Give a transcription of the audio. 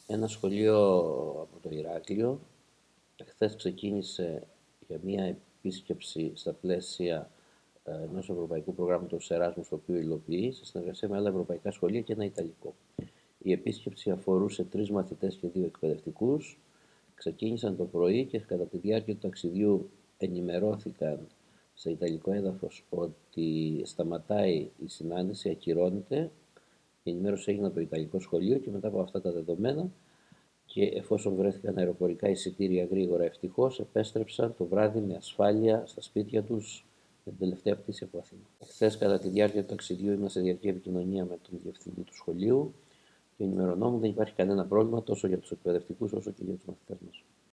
Ένα σχολείο από το Ηράκλειο χθες ξεκίνησε για μια επίσκεψη στα πλαίσια ενός ευρωπαϊκού προγράμματος Εράσμους, το οποίο υλοποιεί σε συνεργασία με άλλα ευρωπαϊκά σχολεία και ένα ιταλικό. Η επίσκεψη αφορούσε 3 μαθητές και 2 εκπαιδευτικούς. Ξεκίνησαν το πρωί και κατά τη διάρκεια του ταξιδιού ενημερώθηκαν σε ιταλικό έδαφος ότι σταματάει η συνάντηση, ακυρώνεται. Η ενημέρωση έγινε από το Ιταλικό Σχολείο και μετά από αυτά τα δεδομένα και εφόσον βρέθηκαν αεροπορικά εισιτήρια γρήγορα, ευτυχώς επέστρεψαν το βράδυ με ασφάλεια στα σπίτια τους με την τελευταία πτήση από Αθήνα. Χθες, κατά τη διάρκεια του ταξιδιού, ήμουν σε διαρκή επικοινωνία με τον διευθυντή του σχολείου και ενημερωνόμουν δεν υπάρχει κανένα πρόβλημα τόσο για τους εκπαιδευτικούς όσο και για τους μαθητές μας.